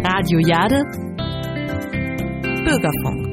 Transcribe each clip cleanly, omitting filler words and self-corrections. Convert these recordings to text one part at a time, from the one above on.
Radio Jade Bürgerfunk.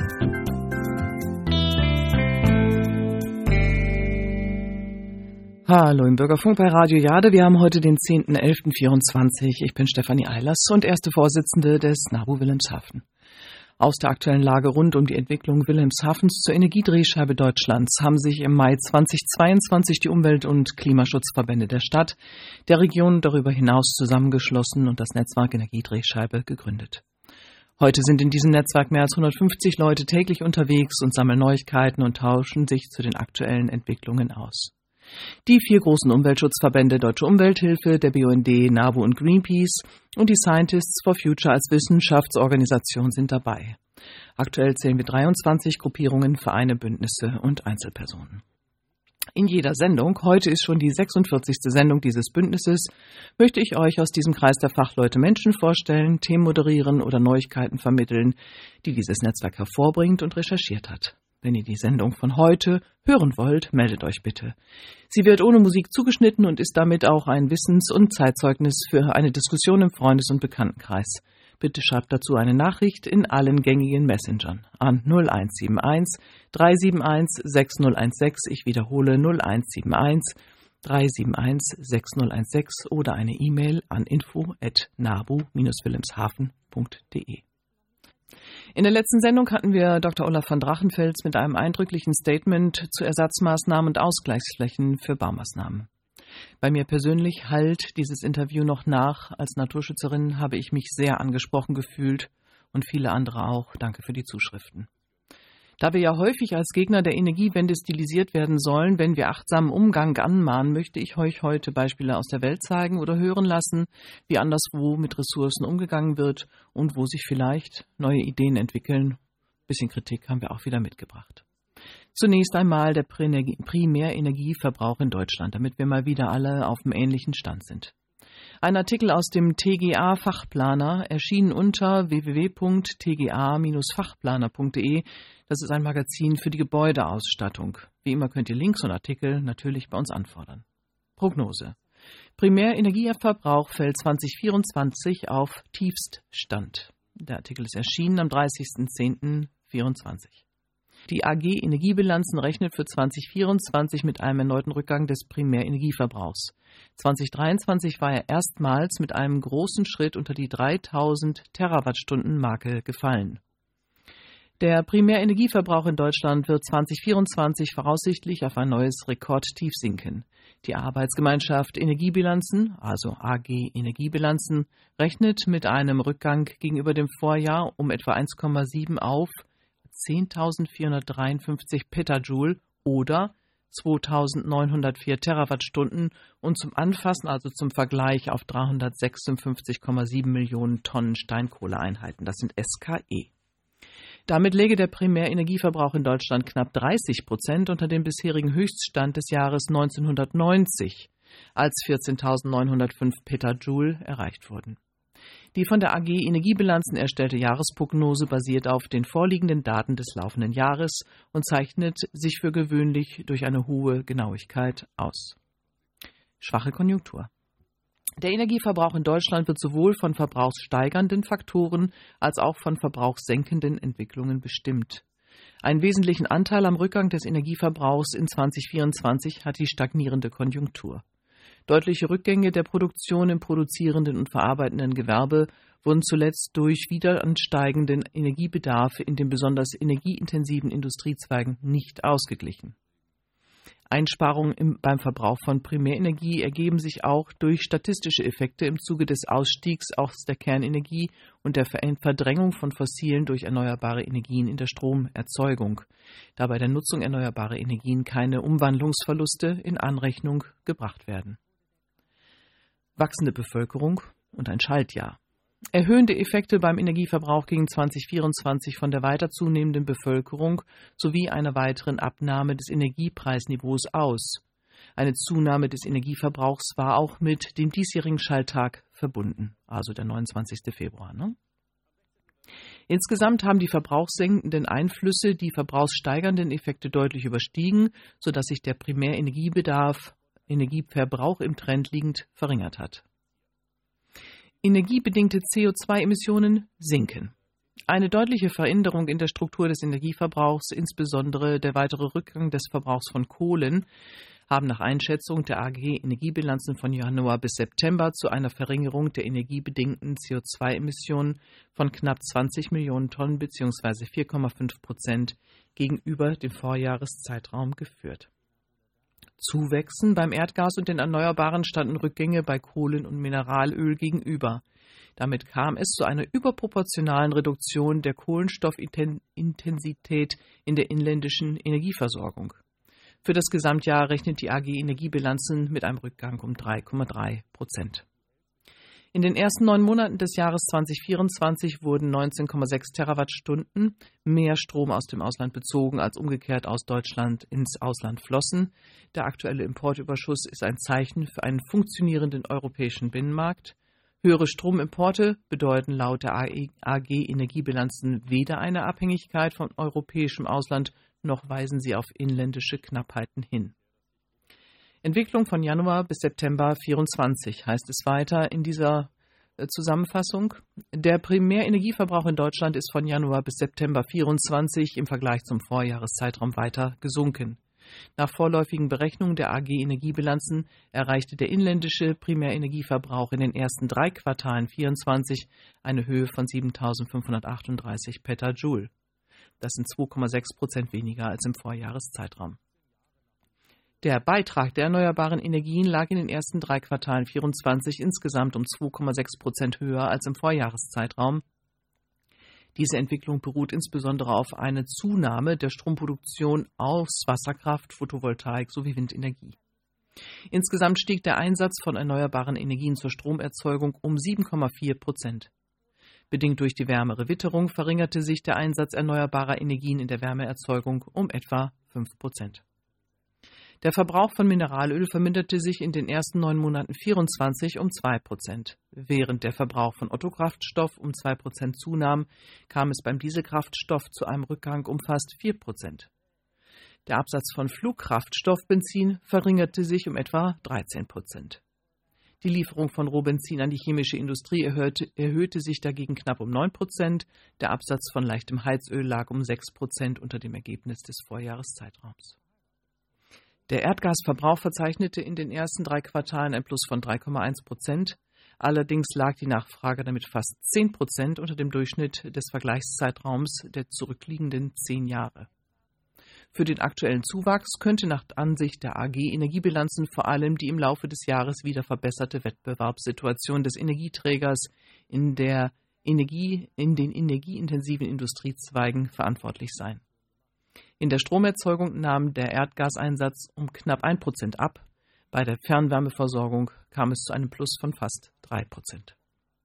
Hallo im Bürgerfunk bei Radio Jade. Wir haben heute den 10.11.24. Ich bin Stefanie Eilers und erste Vorsitzende des NABU Wilhelmshaven. Aus der aktuellen Lage rund um die Entwicklung Wilhelmshavens zur Energiedrehscheibe Deutschlands haben sich im Mai 2022 die Umwelt- und Klimaschutzverbände der Stadt, der Region darüber hinaus zusammengeschlossen und das Netzwerk Energiedrehscheibe gegründet. Heute sind in diesem Netzwerk mehr als 150 Leute täglich unterwegs und sammeln Neuigkeiten und tauschen sich zu den aktuellen Entwicklungen aus. Die 4 großen Umweltschutzverbände Deutsche Umwelthilfe, der BUND, NABU und Greenpeace und die Scientists for Future als Wissenschaftsorganisation sind dabei. Aktuell zählen wir 23 Gruppierungen, Vereine, Bündnisse und Einzelpersonen. In jeder Sendung, heute ist schon die 46. Sendung dieses Bündnisses, möchte ich euch aus diesem Kreis der Fachleute Menschen vorstellen, Themen moderieren oder Neuigkeiten vermitteln, die dieses Netzwerk hervorbringt und recherchiert hat. Wenn ihr die Sendung von heute hören wollt, meldet euch bitte. Sie wird ohne Musik zugeschnitten und ist damit auch ein Wissens- und Zeitzeugnis für eine Diskussion im Freundes- und Bekanntenkreis. Bitte schreibt dazu eine Nachricht in allen gängigen Messengern an 0171 371 6016. Ich wiederhole 0171 371 6016 oder eine E-Mail an info@nabu-wilhelmshaven.de. In der letzten Sendung hatten wir Dr. Olaf von Drachenfels mit einem eindrücklichen Statement zu Ersatzmaßnahmen und Ausgleichsflächen für Baumaßnahmen. Bei mir persönlich hallt dieses Interview noch nach. Als Naturschützerin habe ich mich sehr angesprochen gefühlt und viele andere auch. Danke für die Zuschriften. Da wir ja häufig als Gegner der Energiewende stilisiert werden sollen, wenn wir achtsamen Umgang anmahnen, möchte ich euch heute Beispiele aus der Welt zeigen oder hören lassen, wie anderswo mit Ressourcen umgegangen wird und wo sich vielleicht neue Ideen entwickeln. Ein bisschen Kritik haben wir auch wieder mitgebracht. Zunächst einmal der Primärenergieverbrauch in Deutschland, damit wir mal wieder alle auf dem ähnlichen Stand sind. Ein Artikel aus dem TGA-Fachplaner erschien unter www.tga-fachplaner.de. Das ist ein Magazin für die Gebäudeausstattung. Wie immer könnt ihr Links und Artikel natürlich bei uns anfordern. Prognose. Primärenergieverbrauch fällt 2024 auf Tiefststand. Der Artikel ist erschienen am 30.10.24. Die AG Energiebilanzen rechnet für 2024 mit einem erneuten Rückgang des Primärenergieverbrauchs. 2023 war er erstmals mit einem großen Schritt unter die 3000 Terawattstunden-Marke gefallen. Der Primärenergieverbrauch in Deutschland wird 2024 voraussichtlich auf ein neues Rekordtief sinken. Die Arbeitsgemeinschaft Energiebilanzen, also AG Energiebilanzen, rechnet mit einem Rückgang gegenüber dem Vorjahr um etwa 1,7 auf 10.453 Petajoule oder 2.904 Terawattstunden und zum Anfassen, also zum Vergleich, auf 356,7 Millionen Tonnen Steinkohleeinheiten. Das sind SKE. Damit läge der Primärenergieverbrauch in Deutschland knapp 30% unter dem bisherigen Höchststand des Jahres 1990, als 14.905 Petajoule erreicht wurden. Die von der AG Energiebilanzen erstellte Jahresprognose basiert auf den vorliegenden Daten des laufenden Jahres und zeichnet sich für gewöhnlich durch eine hohe Genauigkeit aus. Schwache Konjunktur. Der Energieverbrauch in Deutschland wird sowohl von verbrauchssteigernden Faktoren als auch von verbrauchssenkenden Entwicklungen bestimmt. Einen wesentlichen Anteil am Rückgang des Energieverbrauchs in 2024 hat die stagnierende Konjunktur. Deutliche Rückgänge der Produktion im produzierenden und verarbeitenden Gewerbe wurden zuletzt durch wieder ansteigenden Energiebedarf in den besonders energieintensiven Industriezweigen nicht ausgeglichen. Einsparungen beim Verbrauch von Primärenergie ergeben sich auch durch statistische Effekte im Zuge des Ausstiegs aus der Kernenergie und der Verdrängung von fossilen durch erneuerbare Energien in der Stromerzeugung, da bei der Nutzung erneuerbarer Energien keine Umwandlungsverluste in Anrechnung gebracht werden. Wachsende Bevölkerung und ein Schaltjahr. Erhöhende Effekte beim Energieverbrauch gingen 2024 von der weiter zunehmenden Bevölkerung sowie einer weiteren Abnahme des Energiepreisniveaus aus. Eine Zunahme des Energieverbrauchs war auch mit dem diesjährigen Schalttag verbunden, also der 29. Februar. Insgesamt haben die verbrauchssenkenden Einflüsse die verbrauchssteigernden Effekte deutlich überstiegen, sodass sich der Primärenergieverbrauch im Trend liegend verringert hat. Energiebedingte CO2-Emissionen sinken. Eine deutliche Veränderung in der Struktur des Energieverbrauchs, insbesondere der weitere Rückgang des Verbrauchs von Kohlen, haben nach Einschätzung der AG Energiebilanzen von Januar bis September zu einer Verringerung der energiebedingten CO2-Emissionen von knapp 20 Millionen Tonnen bzw. 4,5% gegenüber dem Vorjahreszeitraum geführt. Zuwächsen beim Erdgas und den Erneuerbaren standen Rückgänge bei Kohlen- und Mineralöl gegenüber. Damit kam es zu einer überproportionalen Reduktion der Kohlenstoffintensität in der inländischen Energieversorgung. Für das Gesamtjahr rechnet die AG Energiebilanzen mit einem Rückgang um 3,3%. In den ersten 9 Monaten des Jahres 2024 wurden 19,6 Terawattstunden mehr Strom aus dem Ausland bezogen, als umgekehrt aus Deutschland ins Ausland flossen. Der aktuelle Importüberschuss ist ein Zeichen für einen funktionierenden europäischen Binnenmarkt. Höhere Stromimporte bedeuten laut der AG Energiebilanzen weder eine Abhängigkeit von europäischem Ausland, noch weisen sie auf inländische Knappheiten hin. Entwicklung von Januar bis September 24 heißt es weiter in dieser Zusammenfassung. Der Primärenergieverbrauch in Deutschland ist von Januar bis September 24 im Vergleich zum Vorjahreszeitraum weiter gesunken. Nach vorläufigen Berechnungen der AG Energiebilanzen erreichte der inländische Primärenergieverbrauch in den ersten 3 Quartalen 24 eine Höhe von 7.538 Petajoule. Das sind 2,6% weniger als im Vorjahreszeitraum. Der Beitrag der erneuerbaren Energien lag in den ersten 3 Quartalen 24 insgesamt um 2,6% höher als im Vorjahreszeitraum. Diese Entwicklung beruht insbesondere auf einer Zunahme der Stromproduktion aus Wasserkraft, Photovoltaik sowie Windenergie. Insgesamt stieg der Einsatz von erneuerbaren Energien zur Stromerzeugung um 7,4%. Bedingt durch die wärmere Witterung verringerte sich der Einsatz erneuerbarer Energien in der Wärmeerzeugung um etwa 5%. Der Verbrauch von Mineralöl verminderte sich in den ersten 9 Monaten 24 um 2%. Während der Verbrauch von Ottokraftstoff um 2% zunahm, kam es beim Dieselkraftstoff zu einem Rückgang um fast 4%. Der Absatz von Flugkraftstoff-Benzin verringerte sich um etwa 13%. Die Lieferung von Rohbenzin an die chemische Industrie erhöhte sich dagegen knapp um 9%. Der Absatz von leichtem Heizöl lag um 6% unter dem Ergebnis des Vorjahreszeitraums. Der Erdgasverbrauch verzeichnete in den ersten 3 Quartalen ein Plus von 3,1%. Allerdings lag die Nachfrage damit fast 10% unter dem Durchschnitt des Vergleichszeitraums der zurückliegenden 10 Jahre. Für den aktuellen Zuwachs könnte nach Ansicht der AG Energiebilanzen vor allem die im Laufe des Jahres wieder verbesserte Wettbewerbssituation des Energieträgers in den energieintensiven Industriezweigen verantwortlich sein. In der Stromerzeugung nahm der Erdgaseinsatz um knapp 1% ab. Bei der Fernwärmeversorgung kam es zu einem Plus von fast 3%.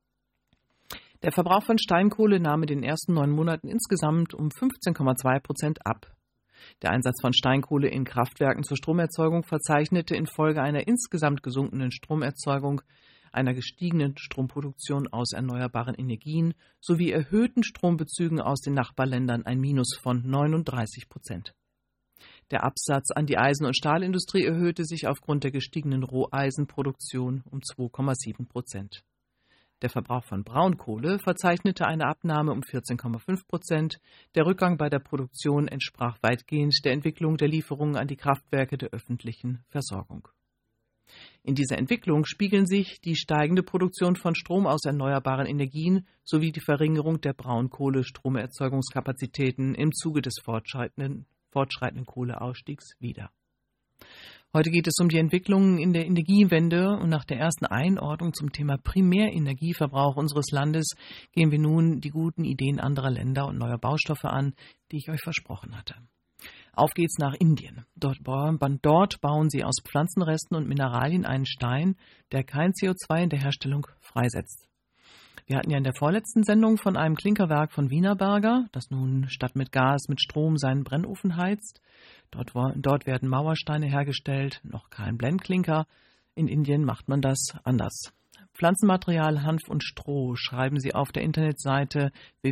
Der Verbrauch von Steinkohle nahm in den ersten 9 Monaten insgesamt um 15,2% ab. Der Einsatz von Steinkohle in Kraftwerken zur Stromerzeugung verzeichnete infolge einer insgesamt gesunkenen Stromerzeugung, einer gestiegenen Stromproduktion aus erneuerbaren Energien sowie erhöhten Strombezügen aus den Nachbarländern ein Minus von 39%. Der Absatz an die Eisen- und Stahlindustrie erhöhte sich aufgrund der gestiegenen Roheisenproduktion um 2,7%. Der Verbrauch von Braunkohle verzeichnete eine Abnahme um 14,5%. Der Rückgang bei der Produktion entsprach weitgehend der Entwicklung der Lieferungen an die Kraftwerke der öffentlichen Versorgung. In dieser Entwicklung spiegeln sich die steigende Produktion von Strom aus erneuerbaren Energien sowie die Verringerung der Braunkohle-Stromerzeugungskapazitäten im Zuge des fortschreitenden Kohleausstiegs wider. Heute geht es um die Entwicklungen in der Energiewende und nach der ersten Einordnung zum Thema Primärenergieverbrauch unseres Landes gehen wir nun die guten Ideen anderer Länder und neuer Baustoffe an, die ich euch versprochen hatte. Auf geht's nach Indien. Dort bauen sie aus Pflanzenresten und Mineralien einen Stein, der kein CO2 in der Herstellung freisetzt. Wir hatten ja in der vorletzten Sendung von einem Klinkerwerk von Wienerberger, das nun statt mit Gas mit Strom seinen Brennofen heizt. Dort werden Mauersteine hergestellt, noch kein Blendklinker. In Indien macht man das anders. Pflanzenmaterial, Hanf und Stroh schreiben Sie auf der Internetseite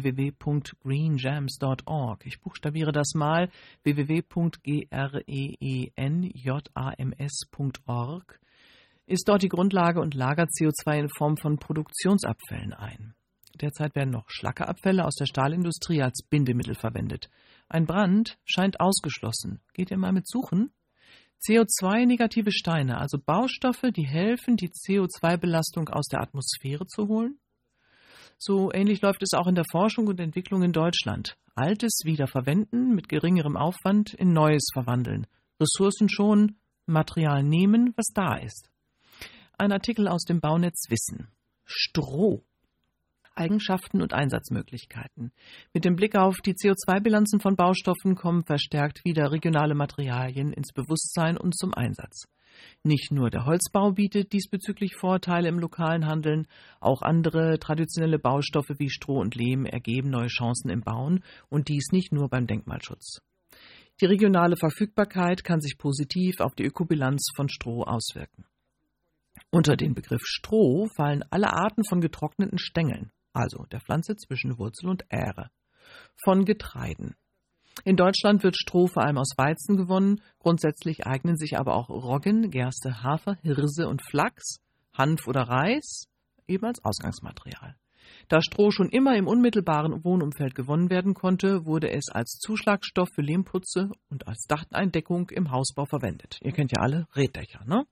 www.greenjams.org. Ich buchstabiere das mal: www.greenjams.org. ist dort die Grundlage und lagert CO2 in Form von Produktionsabfällen ein. Derzeit werden noch Schlackeabfälle aus der Stahlindustrie als Bindemittel verwendet. Ein Brand scheint ausgeschlossen. Geht ihr mal mit suchen? CO2-negative Steine, also Baustoffe, die helfen, die CO2-Belastung aus der Atmosphäre zu holen? So ähnlich läuft es auch in der Forschung und Entwicklung in Deutschland. Altes wiederverwenden, mit geringerem Aufwand in Neues verwandeln. Ressourcen schonen, Material nehmen, was da ist. Ein Artikel aus dem Baunetz Wissen. Stroh. Eigenschaften und Einsatzmöglichkeiten. Mit dem Blick auf die CO2-Bilanzen von Baustoffen kommen verstärkt wieder regionale Materialien ins Bewusstsein und zum Einsatz. Nicht nur der Holzbau bietet diesbezüglich Vorteile im lokalen Handeln, auch andere traditionelle Baustoffe wie Stroh und Lehm ergeben neue Chancen im Bauen und dies nicht nur beim Denkmalschutz. Die regionale Verfügbarkeit kann sich positiv auf die Ökobilanz von Stroh auswirken. Unter den Begriff Stroh fallen alle Arten von getrockneten Stängeln, also der Pflanze zwischen Wurzel und Ähre, von Getreiden. In Deutschland wird Stroh vor allem aus Weizen gewonnen, grundsätzlich eignen sich aber auch Roggen, Gerste, Hafer, Hirse und Flachs, Hanf oder Reis eben als Ausgangsmaterial. Da Stroh schon immer im unmittelbaren Wohnumfeld gewonnen werden konnte, wurde es als Zuschlagstoff für Lehmputze und als Dacheindeckung im Hausbau verwendet. Ihr kennt ja alle Rehdächer, ne?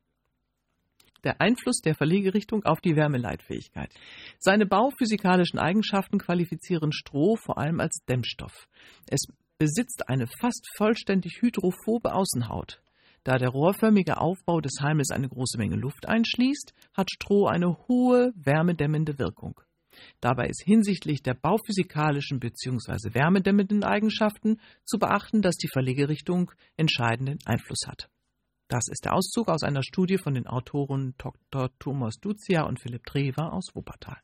Der Einfluss der Verlegerichtung auf die Wärmeleitfähigkeit. Seine bauphysikalischen Eigenschaften qualifizieren Stroh vor allem als Dämmstoff. Es besitzt eine fast vollständig hydrophobe Außenhaut. Da der rohrförmige Aufbau des Halmes eine große Menge Luft einschließt, hat Stroh eine hohe wärmedämmende Wirkung. Dabei ist hinsichtlich der bauphysikalischen bzw. wärmedämmenden Eigenschaften zu beachten, dass die Verlegerichtung entscheidenden Einfluss hat. Das ist der Auszug aus einer Studie von den Autoren Dr. Thomas Duzia und Philipp Drewer aus Wuppertal.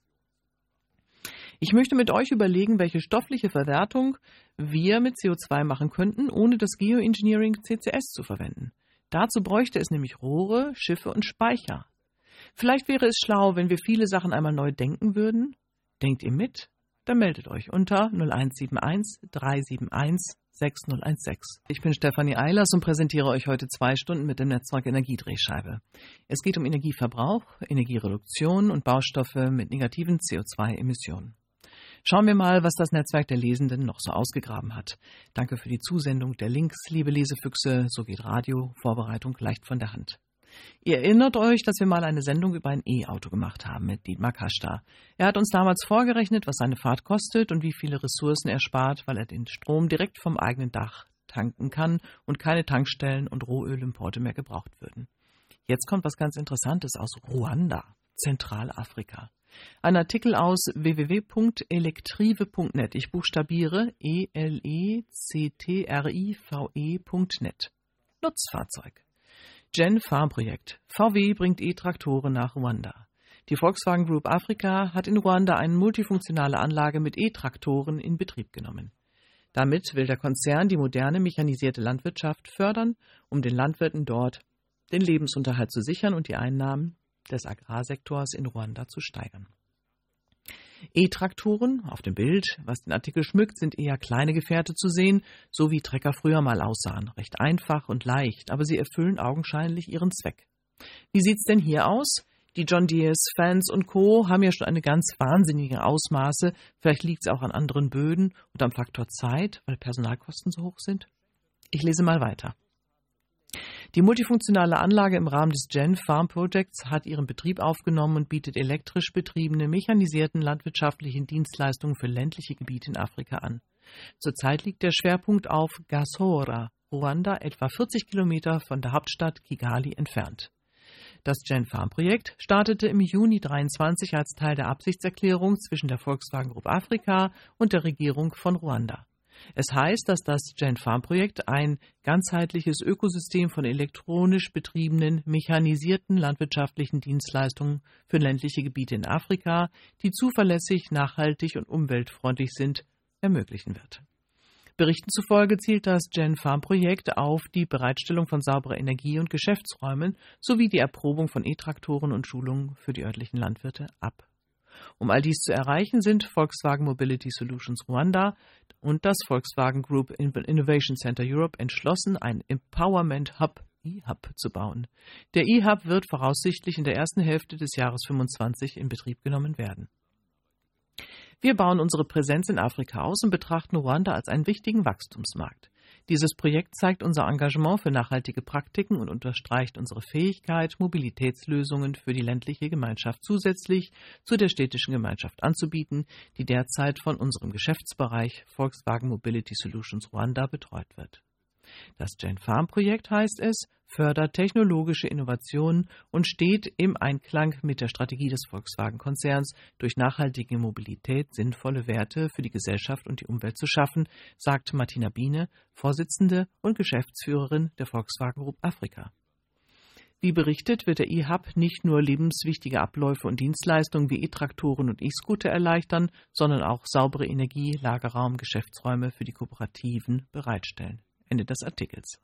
Ich möchte mit euch überlegen, welche stoffliche Verwertung wir mit CO2 machen könnten, ohne das Geoengineering CCS zu verwenden. Dazu bräuchte es nämlich Rohre, Schiffe und Speicher. Vielleicht wäre es schlau, wenn wir viele Sachen einmal neu denken würden. Denkt ihr mit? Dann meldet euch unter 0171 371 6016. Ich bin Stefanie Eilers und präsentiere euch heute 2 Stunden mit dem Netzwerk Energiedrehscheibe. Es geht um Energieverbrauch, Energiereduktion und Baustoffe mit negativen CO2-Emissionen. Schauen wir mal, was das Netzwerk der Lesenden noch so ausgegraben hat. Danke für die Zusendung der Links, liebe Lesefüchse. So geht Radiovorbereitung leicht von der Hand. Ihr erinnert euch, dass wir mal eine Sendung über ein E-Auto gemacht haben mit Dietmar Kaschda. Er hat uns damals vorgerechnet, was seine Fahrt kostet und wie viele Ressourcen er spart, weil er den Strom direkt vom eigenen Dach tanken kann und keine Tankstellen und Rohölimporte mehr gebraucht würden. Jetzt kommt was ganz Interessantes aus Ruanda, Zentralafrika. Ein Artikel aus www.elektrive.net. Ich buchstabiere electrive.net. Nutzfahrzeug. Gen Farm Projekt. VW bringt E-Traktoren nach Ruanda. Die Volkswagen Group Afrika hat in Ruanda eine multifunktionale Anlage mit E-Traktoren in Betrieb genommen. Damit will der Konzern die moderne mechanisierte Landwirtschaft fördern, um den Landwirten dort den Lebensunterhalt zu sichern und die Einnahmen des Agrarsektors in Ruanda zu steigern. E-Traktoren, auf dem Bild, was den Artikel schmückt, sind eher kleine Gefährte zu sehen, so wie Trecker früher mal aussahen. Recht einfach und leicht, aber sie erfüllen augenscheinlich ihren Zweck. Wie sieht's denn hier aus? Die John Deeres, Fans und Co. haben ja schon eine ganz wahnsinnige Ausmaße. Vielleicht liegt es auch an anderen Böden und am Faktor Zeit, weil Personalkosten so hoch sind. Ich lese mal weiter. Die multifunktionale Anlage im Rahmen des Gen Farm Projects hat ihren Betrieb aufgenommen und bietet elektrisch betriebene, mechanisierten landwirtschaftlichen Dienstleistungen für ländliche Gebiete in Afrika an. Zurzeit liegt der Schwerpunkt auf Gasora, Ruanda, etwa 40 Kilometer von der Hauptstadt Kigali entfernt. Das Gen Farm Projekt startete im Juni 2023 als Teil der Absichtserklärung zwischen der Volkswagen Group Afrika und der Regierung von Ruanda. Es heißt, dass das Gen Farm Projekt ein ganzheitliches Ökosystem von elektronisch betriebenen, mechanisierten landwirtschaftlichen Dienstleistungen für ländliche Gebiete in Afrika, die zuverlässig, nachhaltig und umweltfreundlich sind, ermöglichen wird. Berichten zufolge zielt das Gen Farm Projekt auf die Bereitstellung von sauberer Energie und Geschäftsräumen sowie die Erprobung von E-Traktoren und Schulungen für die örtlichen Landwirte ab. Um all dies zu erreichen, sind Volkswagen Mobility Solutions Rwanda und das Volkswagen Group Innovation Center Europe entschlossen, einen Empowerment Hub eHub zu bauen. Der eHub wird voraussichtlich in der ersten Hälfte des Jahres 2025 in Betrieb genommen werden. Wir bauen unsere Präsenz in Afrika aus und betrachten Ruanda als einen wichtigen Wachstumsmarkt. Dieses Projekt zeigt unser Engagement für nachhaltige Praktiken und unterstreicht unsere Fähigkeit, Mobilitätslösungen für die ländliche Gemeinschaft zusätzlich zu der städtischen Gemeinschaft anzubieten, die derzeit von unserem Geschäftsbereich Volkswagen Mobility Solutions Ruanda betreut wird. Das Gen-Farm-Projekt, heißt es, fördert technologische Innovationen und steht im Einklang mit der Strategie des Volkswagen-Konzerns, durch nachhaltige Mobilität sinnvolle Werte für die Gesellschaft und die Umwelt zu schaffen, sagt Martina Biene, Vorsitzende und Geschäftsführerin der Volkswagen Group Afrika. Wie berichtet, wird der eHub nicht nur lebenswichtige Abläufe und Dienstleistungen wie E-Traktoren und E-Scooter erleichtern, sondern auch saubere Energie, Lagerraum, Geschäftsräume für die Kooperativen bereitstellen. Ende des Artikels.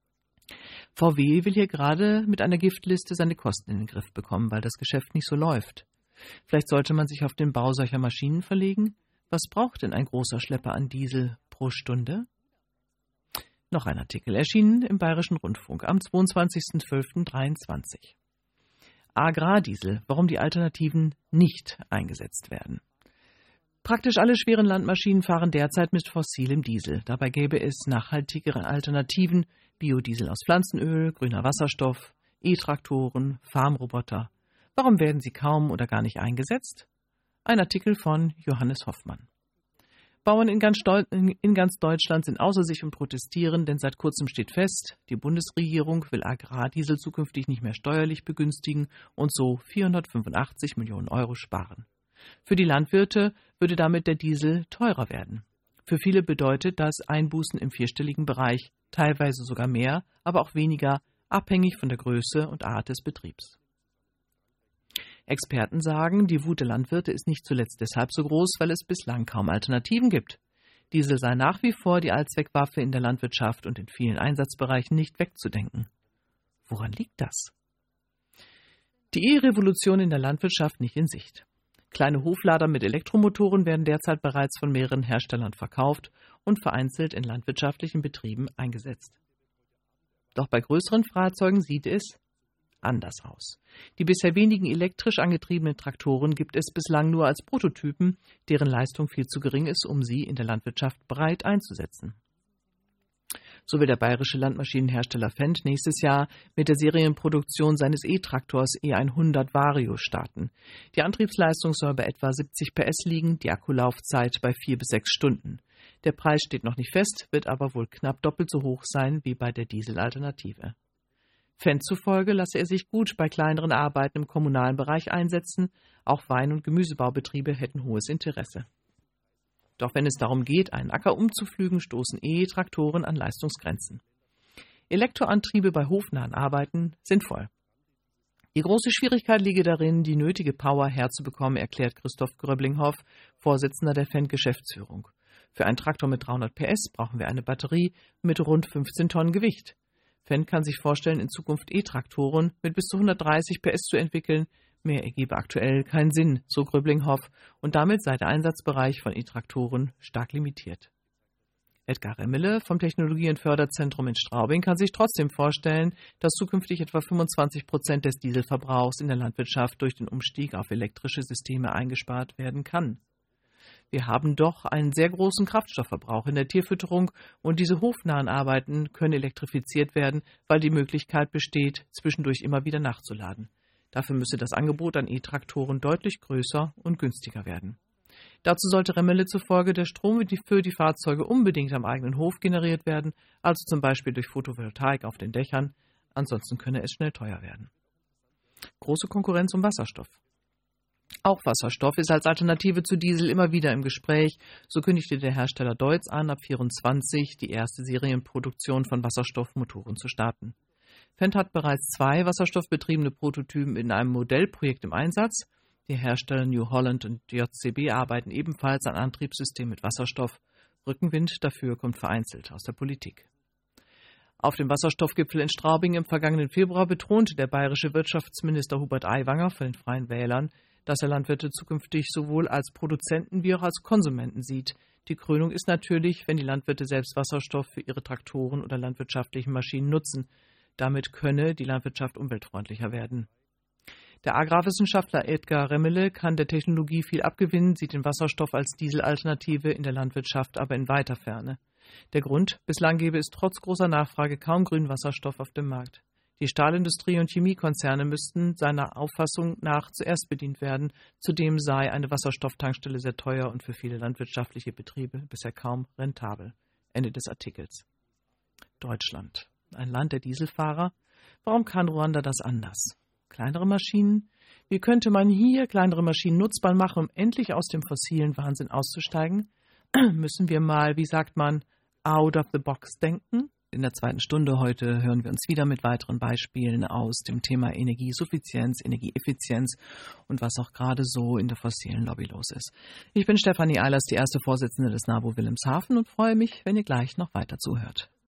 VW will hier gerade mit einer Giftliste seine Kosten in den Griff bekommen, weil das Geschäft nicht so läuft. Vielleicht sollte man sich auf den Bau solcher Maschinen verlegen? Was braucht denn ein großer Schlepper an Diesel pro Stunde? Noch ein Artikel erschienen im Bayerischen Rundfunk am 22.12.23. Agrardiesel, warum die Alternativen nicht eingesetzt werden. Praktisch alle schweren Landmaschinen fahren derzeit mit fossilem Diesel. Dabei gäbe es nachhaltigere Alternativen, Biodiesel aus Pflanzenöl, grüner Wasserstoff, E-Traktoren, Farmroboter. Warum werden sie kaum oder gar nicht eingesetzt? Ein Artikel von Johannes Hoffmann. Bauern in ganz Deutschland sind außer sich und protestieren, denn seit kurzem steht fest, die Bundesregierung will Agrardiesel zukünftig nicht mehr steuerlich begünstigen und so 485 Millionen Euro sparen. Für die Landwirte würde damit der Diesel teurer werden. Für viele bedeutet das Einbußen im vierstelligen Bereich, teilweise sogar mehr, aber auch weniger, abhängig von der Größe und Art des Betriebs. Experten sagen, die Wut der Landwirte ist nicht zuletzt deshalb so groß, weil es bislang kaum Alternativen gibt. Diesel sei nach wie vor die Allzweckwaffe in der Landwirtschaft und in vielen Einsatzbereichen nicht wegzudenken. Woran liegt das? Die E-Revolution in der Landwirtschaft nicht in Sicht. Kleine Hoflader mit Elektromotoren werden derzeit bereits von mehreren Herstellern verkauft und vereinzelt in landwirtschaftlichen Betrieben eingesetzt. Doch bei größeren Fahrzeugen sieht es anders aus. Die bisher wenigen elektrisch angetriebenen Traktoren gibt es bislang nur als Prototypen, deren Leistung viel zu gering ist, um sie in der Landwirtschaft breit einzusetzen. So will der bayerische Landmaschinenhersteller Fendt nächstes Jahr mit der Serienproduktion seines E-Traktors E100 Vario starten. Die Antriebsleistung soll bei etwa 70 PS liegen, die Akkulaufzeit bei 4 bis 6 Stunden. Der Preis steht noch nicht fest, wird aber wohl knapp doppelt so hoch sein wie bei der Dieselalternative. Fendt zufolge lasse er sich gut bei kleineren Arbeiten im kommunalen Bereich einsetzen, auch Wein- und Gemüsebaubetriebe hätten hohes Interesse. Doch wenn es darum geht, einen Acker umzupflügen, stoßen E-Traktoren an Leistungsgrenzen. Elektroantriebe bei hofnahen Arbeiten sind voll. Die große Schwierigkeit liege darin, die nötige Power herzubekommen, erklärt Christoph Gröblinghoff, Vorsitzender der Fendt-Geschäftsführung. Für einen Traktor mit 300 PS brauchen wir eine Batterie mit rund 15 Tonnen Gewicht. Fendt kann sich vorstellen, in Zukunft E-Traktoren mit bis zu 130 PS zu entwickeln. Mehr ergebe aktuell keinen Sinn, so Gröblinghoff, und damit sei der Einsatzbereich von E-Traktoren stark limitiert. Edgar Remmele vom Technologie- und Förderzentrum in Straubing kann sich trotzdem vorstellen, dass zukünftig etwa 25% des Dieselverbrauchs in der Landwirtschaft durch den Umstieg auf elektrische Systeme eingespart werden kann. Wir haben doch einen sehr großen Kraftstoffverbrauch in der Tierfütterung und diese hofnahen Arbeiten können elektrifiziert werden, weil die Möglichkeit besteht, zwischendurch immer wieder nachzuladen. Dafür müsse das Angebot an E-Traktoren deutlich größer und günstiger werden. Dazu sollte Remmele zufolge der Strom für die Fahrzeuge unbedingt am eigenen Hof generiert werden, also zum Beispiel durch Photovoltaik auf den Dächern, ansonsten könne es schnell teuer werden. Große Konkurrenz um Wasserstoff. Auch Wasserstoff ist als Alternative zu Diesel immer wieder im Gespräch. So kündigte der Hersteller Deutz an, ab 2024 die erste Serienproduktion von Wasserstoffmotoren zu starten. Fendt hat bereits 2 wasserstoffbetriebene Prototypen in einem Modellprojekt im Einsatz. Die Hersteller New Holland und JCB arbeiten ebenfalls an Antriebssystemen mit Wasserstoff. Rückenwind dafür kommt vereinzelt aus der Politik. Auf dem Wasserstoffgipfel in Straubing im vergangenen Februar betonte der bayerische Wirtschaftsminister Hubert Aiwanger von den Freien Wählern, dass er Landwirte zukünftig sowohl als Produzenten wie auch als Konsumenten sieht. Die Krönung ist natürlich, wenn die Landwirte selbst Wasserstoff für ihre Traktoren oder landwirtschaftlichen Maschinen nutzen. Damit könne die Landwirtschaft umweltfreundlicher werden. Der Agrarwissenschaftler Edgar Remmele kann der Technologie viel abgewinnen, sieht den Wasserstoff als Dieselalternative in der Landwirtschaft aber in weiter Ferne. Der Grund: bislang gäbe es trotz großer Nachfrage kaum grünen Wasserstoff auf dem Markt. Die Stahlindustrie und Chemiekonzerne müssten seiner Auffassung nach zuerst bedient werden. Zudem sei eine Wasserstofftankstelle sehr teuer und für viele landwirtschaftliche Betriebe bisher kaum rentabel. Ende des Artikels. Deutschland. Ein Land der Dieselfahrer. Warum kann Ruanda das anders? Kleinere Maschinen? Wie könnte man hier kleinere Maschinen nutzbar machen, um endlich aus dem fossilen Wahnsinn auszusteigen? Müssen wir mal, wie sagt man, out of the box denken? In der zweiten Stunde heute hören wir uns wieder mit weiteren Beispielen aus dem Thema Energiesuffizienz, Energieeffizienz und was auch gerade so in der fossilen Lobby los ist. Ich bin Stefanie Eilers, die erste Vorsitzende des NABU Wilhelmshaven und freue mich, wenn ihr gleich noch weiter zuhört.